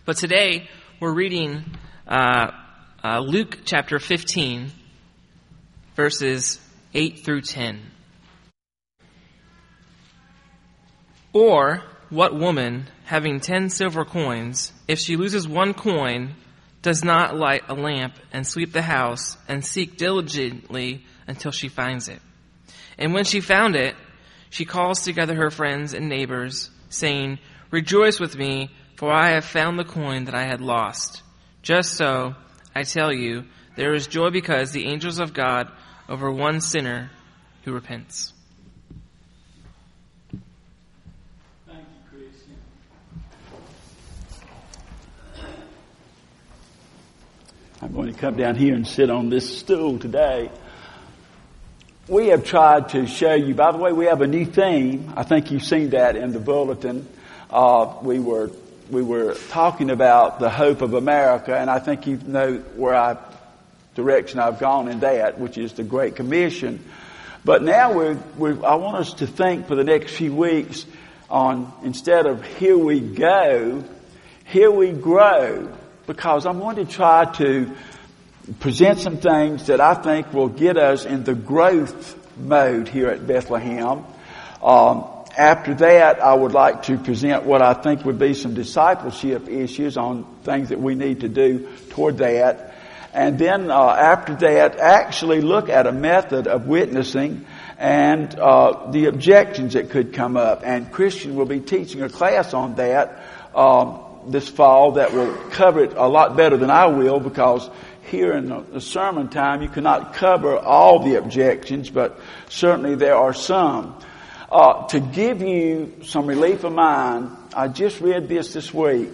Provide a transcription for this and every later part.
But today we're reading Luke chapter 15, verses 8 through 10. Or what woman, having 10 silver coins, if she loses one coin, does not light a lamp and sweep the house and seek diligently until she finds it? And when she found it, she calls together her friends and neighbors, saying, "Rejoice with me, for I have found the coin that I had lost." Just so, I tell you, there is joy because the angels of God over one sinner who repents. Thank you, Christian. I'm going to come down here and sit on this stool today. We have tried to show you, by the way, we have a new theme. I think you've seen that in the bulletin. We were talking about the hope of America, and I think you know direction I've gone in that, which is the Great Commission. But now I want us to think for the next few weeks on, instead of here we go, here we grow, because I'm going to try to present some things that I think will get us in the growth mode here at Bethlehem. After that, I would like to present what I think would be some discipleship issues on things that we need to do toward that. And then after that, actually look at a method of witnessing and the objections that could come up. And Christian will be teaching a class on that this fall that will cover it a lot better than I will, because here in the sermon time you cannot cover all the objections, but certainly there are some. To give you some relief of mind, I just read this week.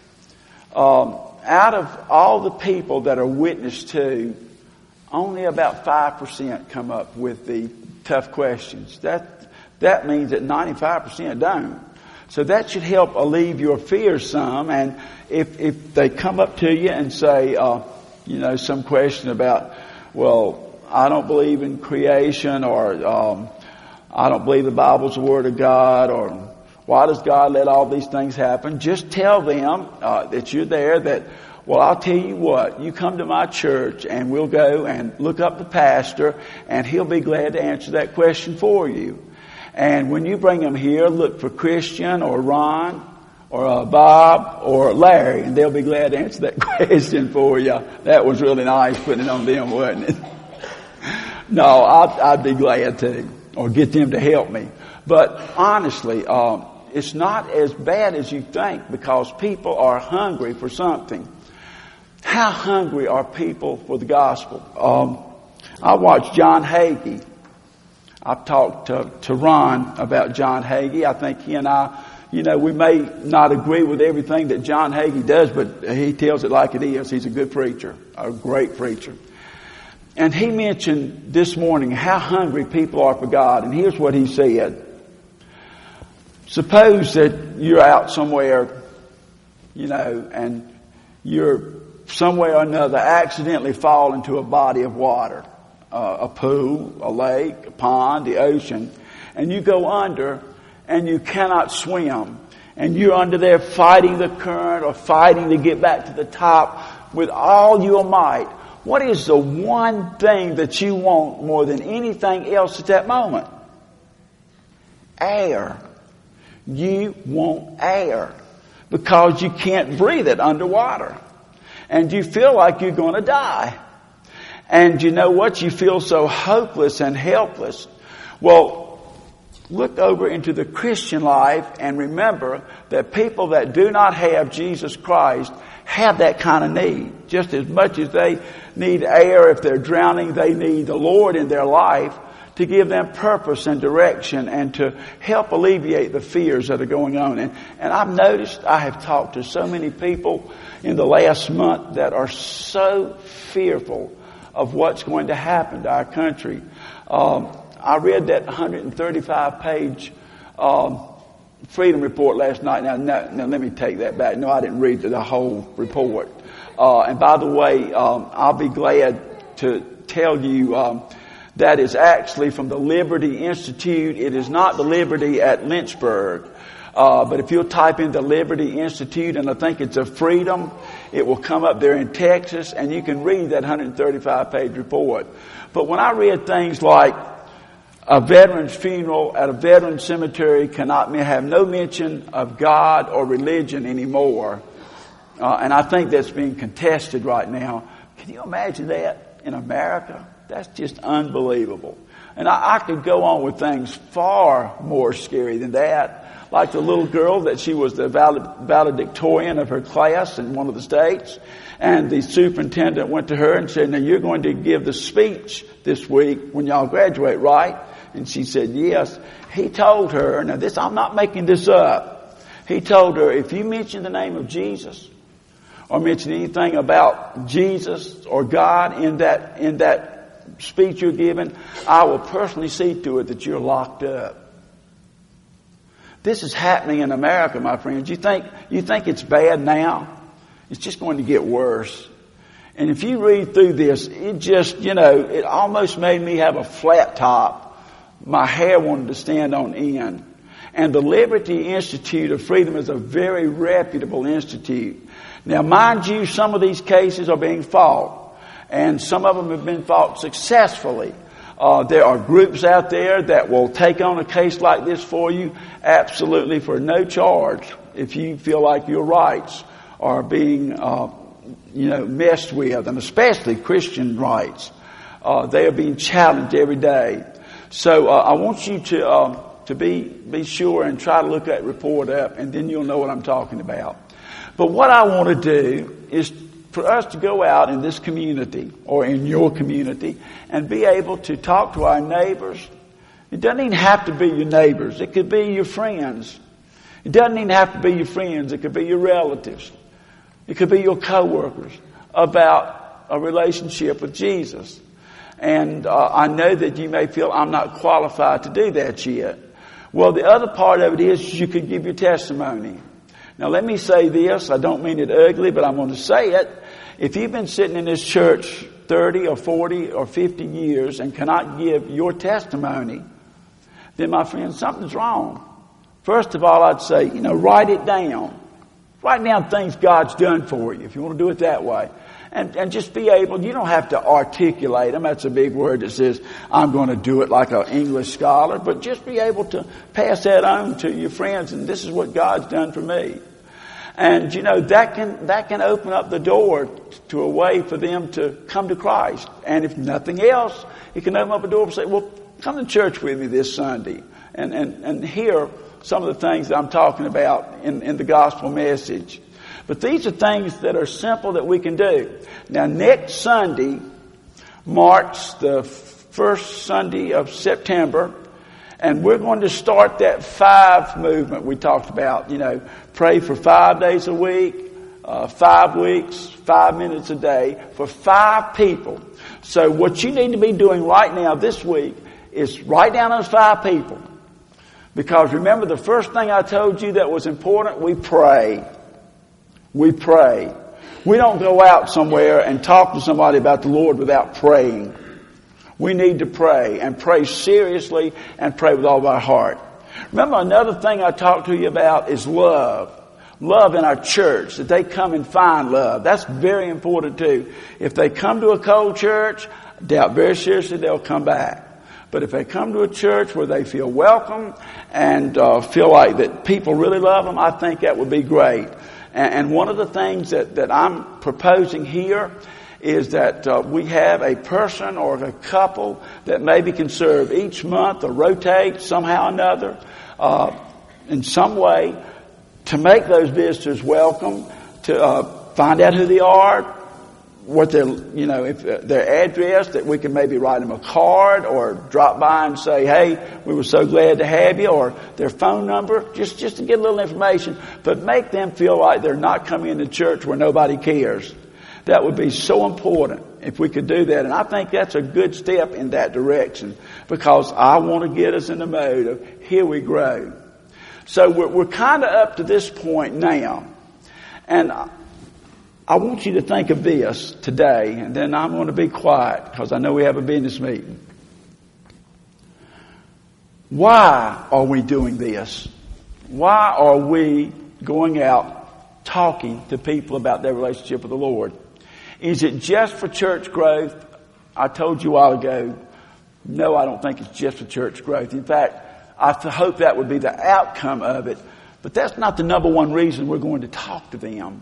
Out of all the people that are witnessed to, only about 5% come up with the tough questions. That means that 95% don't. So that should help alleviate your fears some. And if they come up to you and say, some question about, well, I don't believe in creation, or I don't believe the Bible's the Word of God, or why does God let all these things happen? Just tell them that you're there, that, well, I'll tell you what, you come to my church and we'll go and look up the pastor and he'll be glad to answer that question for you. And when you bring them here, look for Christian or Ron or Bob or Larry, and they'll be glad to answer that question for you. That was really nice putting it on them, wasn't it? No, I'd be glad to, or get them to help me. But honestly, it's not as bad as you think, because people are hungry for something. How hungry are people for the gospel? I watched John Hagee. I've talked to Ron about John Hagee. I think he and I, we may not agree with everything that John Hagee does, but he tells it like it is. He's a good preacher, a great preacher. And he mentioned this morning how hungry people are for God. And here's what he said. Suppose that you're out somewhere, and you're somewhere or another accidentally fall into a body of water, a pool, a lake, a pond, the ocean, and you go under and you cannot swim. And you're under there fighting the current or fighting to get back to the top with all your might. What is the one thing that you want more than anything else at that moment? Air. You want air, because you can't breathe it underwater. And you feel like you're going to die. And you know what? You feel so hopeless and helpless. Well, look over into the Christian life and remember that people that do not have Jesus Christ have that kind of need. Just as much as they need air if they're drowning, they need the Lord in their life to give them purpose and direction and to help alleviate the fears that are going on. And I've noticed, I have talked to so many people in the last month that are so fearful of what's going to happen to our country. I read that 135-page Freedom Report last night. Now, let me take that back. No, I didn't read the whole report. And by the way, I'll be glad to tell you that is actually from the Liberty Institute. It is not the Liberty at Lynchburg. But if you'll type in the Liberty Institute, and I think it's a Freedom, it will come up there in Texas, and you can read that 135-page report. But when I read things like a veteran's funeral at a veteran cemetery cannot have no mention of God or religion anymore, and I think that's being contested right now. Can you imagine that in America? That's just unbelievable. And I could go on with things far more scary than that. Like the little girl that she was the valedictorian of her class in one of the states. And the superintendent went to her and said, now you're going to give the speech this week when y'all graduate, right? And she said, yes. He told her, now this, I'm not making this up. He told her, if you mention the name of Jesus or mention anything about Jesus or God in that speech you're giving, I will personally see to it that you're locked up. This is happening in America, my friends. You think it's bad now? It's just going to get worse. And if you read through this, it just, it almost made me have a flat top. My hair wanted to stand on end. And the Liberty Institute of Freedom is a very reputable institute. Now, mind you, some of these cases are being fought. And some of them have been fought successfully. There are groups out there that will take on a case like this for you absolutely for no charge if you feel like your rights are being, messed with, and especially Christian rights. They are being challenged every day. So I want you to be sure and try to look that report up, and then you'll know what I'm talking about. But what I want to do is for us to go out in this community or in your community and be able to talk to our neighbors. It doesn't even have to be your neighbors. It could be your friends. It doesn't even have to be your friends. It could be your relatives. It could be your coworkers about a relationship with Jesus. And I know that you may feel I'm not qualified to do that yet. Well, the other part of it is you could give your testimony. Now, let me say this. I don't mean it ugly, but I'm going to say it. If you've been sitting in this church 30 or 40 or 50 years and cannot give your testimony, then, my friend, something's wrong. First of all, I'd say, write it down. Write down things God's done for you, if you want to do it that way. And just be able, you don't have to articulate them. That's a big word that says, I'm going to do it like an English scholar. But just be able to pass that on to your friends. And this is what God's done for me. And, that can open up the door to a way for them to come to Christ. And if nothing else, it can open up a door and say, well, come to church with me this Sunday. And hear some of the things that I'm talking about in the gospel message. But these are things that are simple that we can do. Now, next Sunday marks the first Sunday of September, and we're going to start that 5 movement we talked about. Pray for 5 days a week, 5 weeks, 5 minutes a day for 5 people. So what you need to be doing right now this week is write down those 5 people. Because remember, the first thing I told you that was important, we pray. We pray. We don't go out somewhere and talk to somebody about the Lord without praying. We need to pray, and pray seriously, and pray with all of our heart. Remember, another thing I talked to you about is love. Love in our church, that they come and find love. That's very important too. If they come to a cold church, I doubt very seriously they'll come back. But if they come to a church where they feel welcome and feel like that people really love them, I think that would be great. And one of the things that I'm proposing here is that we have a person or a couple that maybe can serve each month or rotate somehow or another in some way to make those visitors welcome, to find out who they are, what their, if their address, that we can maybe write them a card or drop by and say, hey, we were so glad to have you, or their phone number, just to get a little information, but make them feel like they're not coming into church where nobody cares. That would be so important if we could do that. And I think that's a good step in that direction, because I want to get us in the mode of here we grow. So we're kind of up to this point now. And I want you to think of this today, and then I'm going to be quiet because I know we have a business meeting. Why are we doing this? Why are we going out talking to people about their relationship with the Lord? Is it just for church growth? I told you a while ago, no, I don't think it's just for church growth. In fact, I hope that would be the outcome of it. But that's not the number one reason we're going to talk to them.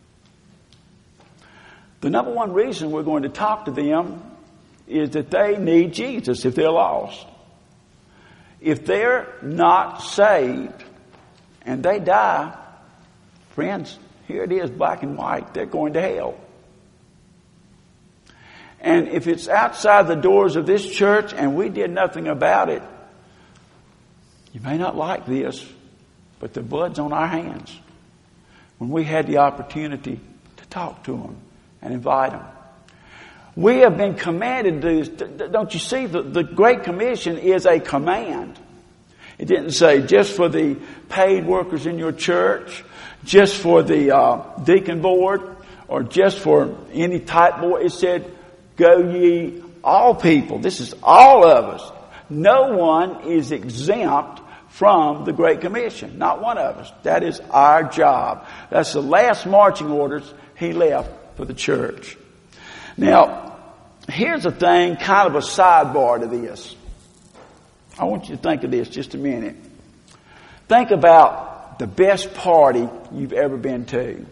The number one reason we're going to talk to them is that they need Jesus if they're lost. If they're not saved and they die, friends, here it is, black and white. They're going to hell. And if it's outside the doors of this church and we did nothing about it, you may not like this, but the blood's on our hands. When we had the opportunity to talk to them and invite them. We have been commanded to do this. Don't you see? The Great Commission is a command. It didn't say just for the paid workers in your church, just for the deacon board, or just for any type board. It said, go ye all people. This is all of us. No one is exempt from the Great Commission. Not one of us. That is our job. That's the last marching orders he left for the church. Now, here's a thing, kind of a sidebar to this. I want you to think of this just a minute. Think about the best party you've ever been to.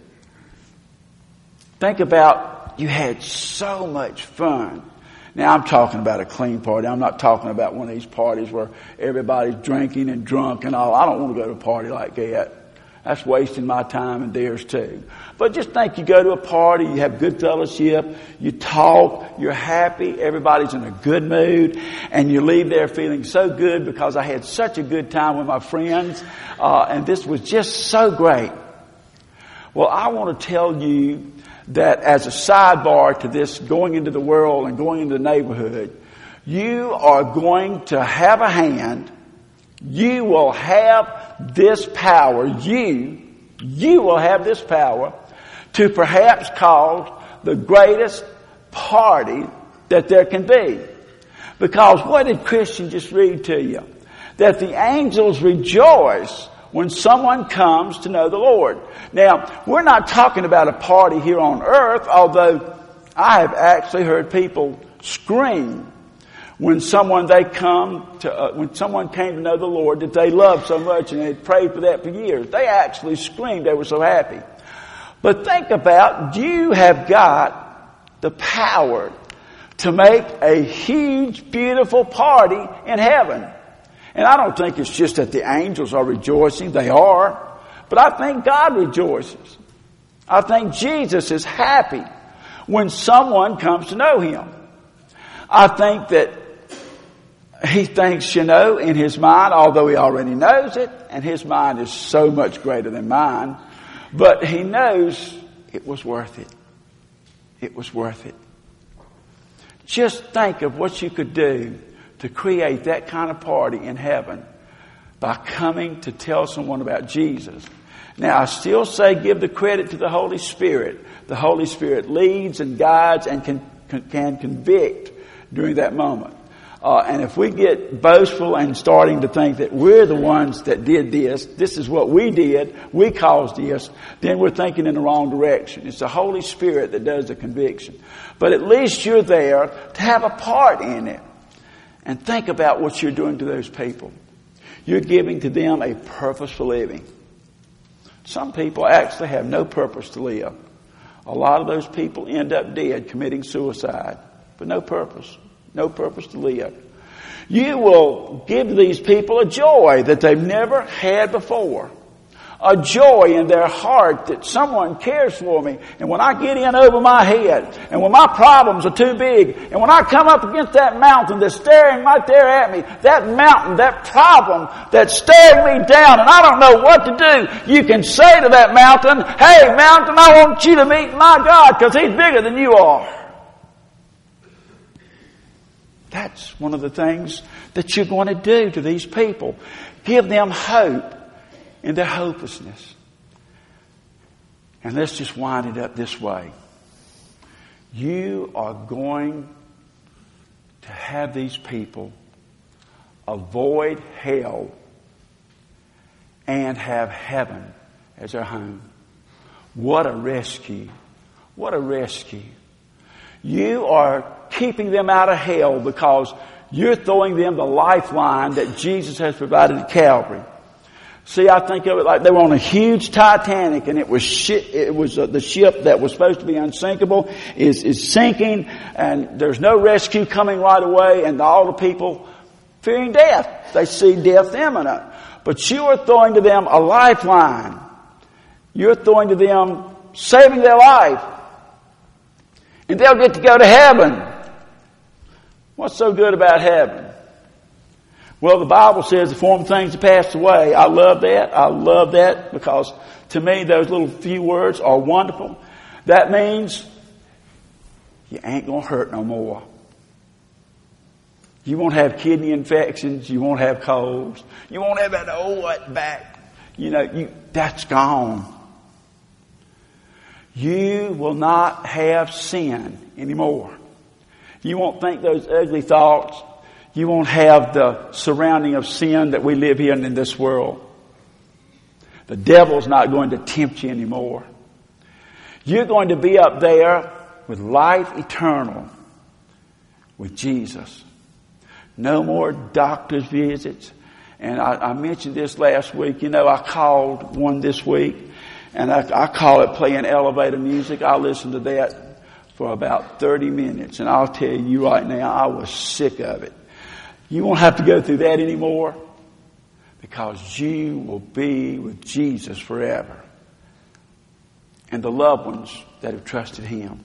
Think about you had so much fun. Now, I'm talking about a clean party. I'm not talking about one of these parties where everybody's drinking and drunk and all. I don't want to go to a party like that. That's wasting my time and theirs too. But just think you go to a party, you have good fellowship, you talk, you're happy, everybody's in a good mood, and you leave there feeling so good because I had such a good time with my friends, and this was just so great. Well, I want to tell you that as a sidebar to this going into the world and going into the neighborhood, you are going to have a hand. You will have this power. You will have this power to perhaps cause the greatest party that there can be. Because what did Christian just read to you? That the angels rejoice when someone comes to know the Lord. Now, we're not talking about a party here on earth, although I have actually heard people scream when someone came to know the Lord that they loved so much and they had prayed for that for years. They actually screamed. They were so happy. But think about, you have got the power to make a huge, beautiful party in heaven. And I don't think it's just that the angels are rejoicing. They are. But I think God rejoices. I think Jesus is happy when someone comes to know Him. I think that He thinks, in His mind, although He already knows it, and His mind is so much greater than mine, but He knows it was worth it. It was worth it. Just think of what you could do to create that kind of party in heaven by coming to tell someone about Jesus. Now, I still say give the credit to the Holy Spirit. The Holy Spirit leads and guides and can convict during that moment. And if we get boastful and starting to think that we're the ones that did this is what we did, we caused this, then we're thinking in the wrong direction. It's the Holy Spirit that does the conviction. But at least you're there to have a part in it. And think about what you're doing to those people. You're giving to them a purpose for living. Some people actually have no purpose to live. A lot of those people end up dead, committing suicide, for no purpose. No purpose to live. You will give these people a joy that they've never had before. A joy in their heart that someone cares for me. And when I get in over my head, and when my problems are too big, and when I come up against that mountain that's staring right there at me, that mountain, that problem that's staring me down, and I don't know what to do, you can say to that mountain, hey mountain, I want you to meet my God because He's bigger than you are. That's one of the things that you're going to do to these people. Give them hope in their hopelessness. And let's just wind it up this way. You are going to have these people avoid hell and have heaven as their home. What a rescue. What a rescue. You are keeping them out of hell because you're throwing them the lifeline that Jesus has provided at Calvary. See, I think of it like they were on a huge Titanic, and it was the ship that was supposed to be unsinkable is sinking, and there's no rescue coming right away, and all the people fearing death. They see death imminent. But you are throwing to them a lifeline. You're throwing to them saving their life. And they'll get to go to heaven. What's so good about heaven? Well, the Bible says the former things have passed away. I love that. I love that because to me those little few words are wonderful. That means you ain't going to hurt no more. You won't have kidney infections. You won't have colds. You won't have that old back. That's gone. You will not have sin anymore. You won't think those ugly thoughts. You won't have the surrounding of sin that we live here in this world. The devil's not going to tempt you anymore. You're going to be up there with life eternal with Jesus. No more doctor's visits. And I mentioned this last week. I called one this week. And I call it playing elevator music. I listened to that for about 30 minutes. And I'll tell you right now, I was sick of it. You won't have to go through that anymore because you will be with Jesus forever. And the loved ones that have trusted Him.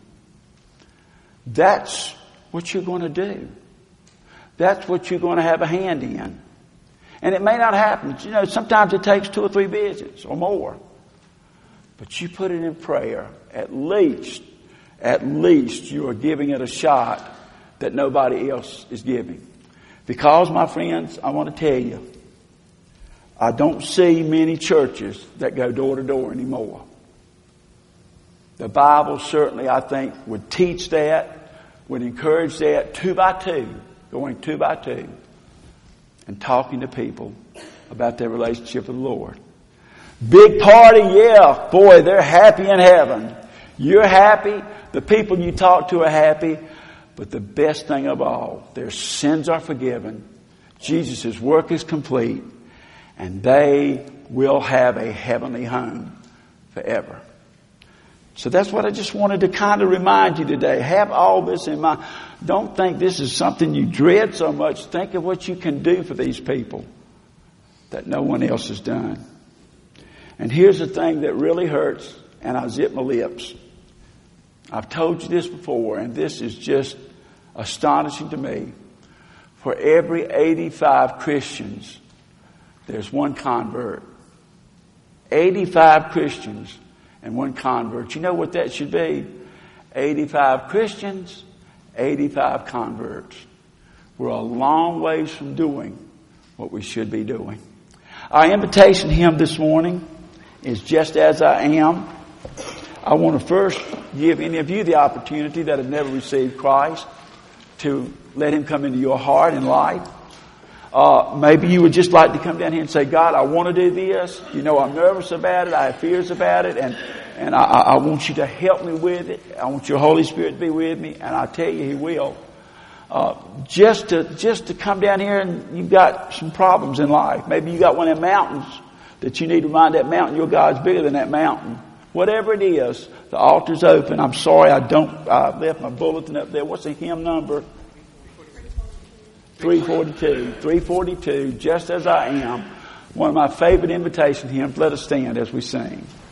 That's what you're going to do. That's what you're going to have a hand in. And it may not happen. Sometimes it takes 2 or 3 visits or more. But you put it in prayer. At least you are giving it a shot that nobody else is giving. Because, my friends, I want to tell you, I don't see many churches that go door to door anymore. The Bible certainly, I think, would teach that, would encourage that 2 by 2, going 2 by 2, and talking to people about their relationship with the Lord. Big party, yeah. Boy, they're happy in heaven. You're happy. The people you talk to are happy. But the best thing of all, their sins are forgiven. Jesus' work is complete. And they will have a heavenly home forever. So that's what I just wanted to kind of remind you today. Have all this in mind. Don't think this is something you dread so much. Think of what you can do for these people that no one else has done. And here's the thing that really hurts, and I zip my lips. I've told you this before, and this is just astonishing to me. For every 85 Christians, there's 1 convert. 85 Christians and 1 convert. You know what that should be? 85 Christians, 85 converts. We're a long ways from doing what we should be doing. Our invitation hymn this morning is Just As I Am. I want to first give any of you the opportunity that have never received Christ to let Him come into your heart and life. Maybe you would just like to come down here and say, God, I want to do this. I'm nervous about it. I have fears about it. And I want you to help me with it. I want your Holy Spirit to be with me. And I tell you, He will. Just to come down here and you've got some problems in life. Maybe you got one of them mountains that you need to remind that mountain your God's bigger than that mountain. Whatever it is, the altar's open. I'm sorry I left my bulletin up there. What's the hymn number? 342. 342, Just As I Am. One of my favorite invitation hymns. Let us stand as we sing.